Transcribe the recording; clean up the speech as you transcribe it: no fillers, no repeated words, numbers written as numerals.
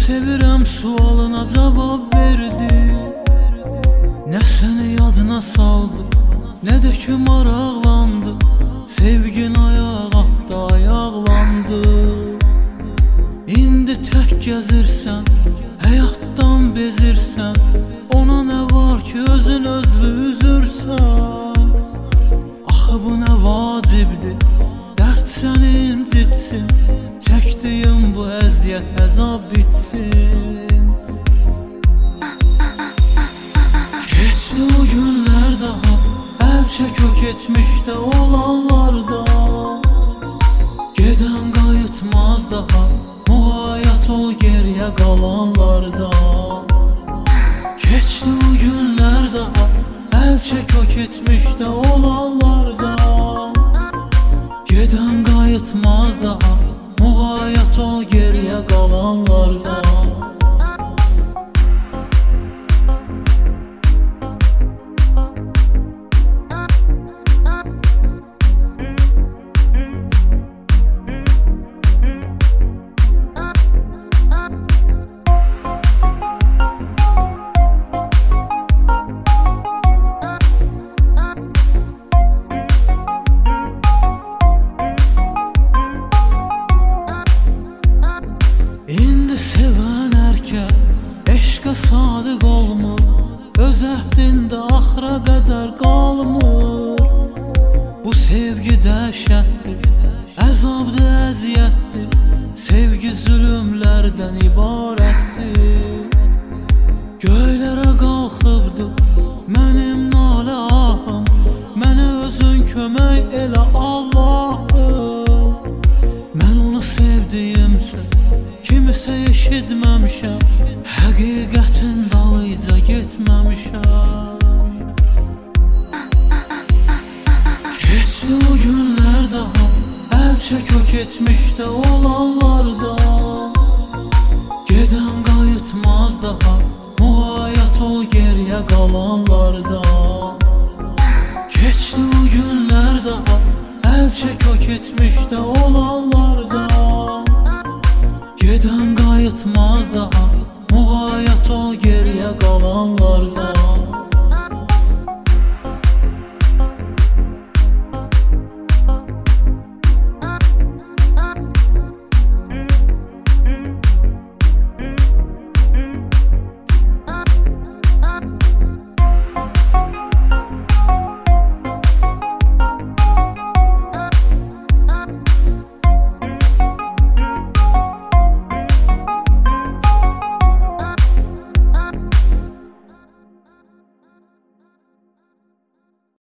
sevirəm sualına cavab verdi. Nə səni yadına saldı, nə də ki maraqlandı. Sevgin ayaqda ayaqlandı. İndi tək gəzirsən, həyatdan bezirsən. Ona nə var ki özün özlü üzürsən. Axı bu nə vacibdir, dərd səni incitsin. Çəkdiyim bu əziyyət əzab bitsin. Keçdi o günlər daha, əl çək o keçmişdə olanlardan. Gedən qayıtmaz daha, muğayat ol geriyə qalanlardan. Keçdi o günlər daha, əl çək o keçmişdə olanlardan. Gedən qayıtmaz daha, muğayat ol geriyə qalanlardan. Sevən hər kəs eşqə sadiq olmur, öz əhdində axıra qədər qalmır. Bu sevgi dəhşətdir, əzabdır, əziyyətdir. Sevgi zülümlərdən ibarətdir. Göylərə qalxıbdı mənim nalə ahım, mənə özün kömək elə Allahım. Mən onu sevdiyim üçün kimisə eşitməmişəm, həqiqətin dalıca getməmişəm. Keçdi o günlər daha, əl çək o keçmişdə olanlardan. Gedən qayıtmaz daha, muğayat ol geriyə qalanlardan. Keçdi o günlər daha, əl çək o keçmişdə olanlardan. Gedən qayıtmaz daha,